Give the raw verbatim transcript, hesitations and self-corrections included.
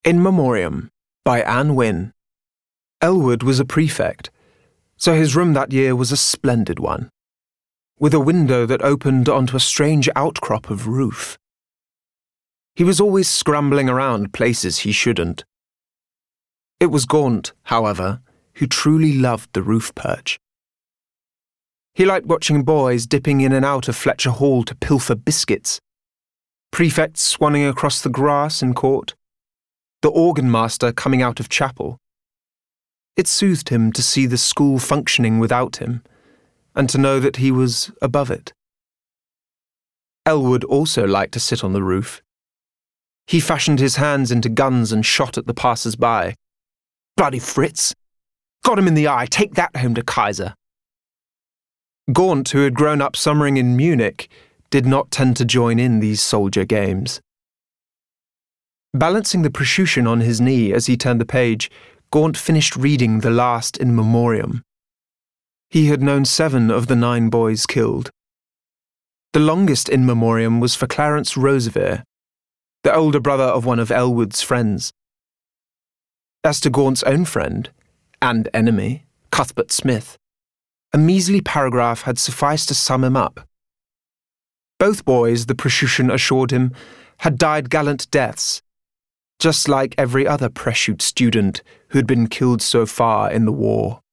In Memoriam by Anne Wynne. Elwood was a prefect, so his room that year was a splendid one, with a window that opened onto a strange outcrop of roof. He was always scrambling around places he shouldn't. It was Gaunt, however, who truly loved the roof perch. He liked watching boys dipping in and out of Fletcher Hall to pilfer biscuits, prefects swanning across the grass in court, the organ master coming out of chapel. It soothed him to see the school functioning without him, and to know that he was above it. Elwood also liked to sit on the roof. He fashioned his hands into guns and shot at the passers-by. Bloody Fritz! Got him in the eye, take that home to Kaiser. Gaunt, who had grown up summering in Munich, did not tend to join in these soldier games. Balancing the prosciutto on his knee as he turned the page, Gaunt finished reading the last In Memoriam. He had known seven of the nine boys killed. The longest In Memoriam was for Clarence Roseveare, the older brother of one of Elwood's friends. As to Gaunt's own friend, and enemy, Cuthbert Smith, a measly paragraph had sufficed to sum him up. Both boys, the prosciutto assured him, had died gallant deaths, just like every other Prescott student who had been killed so far in the war.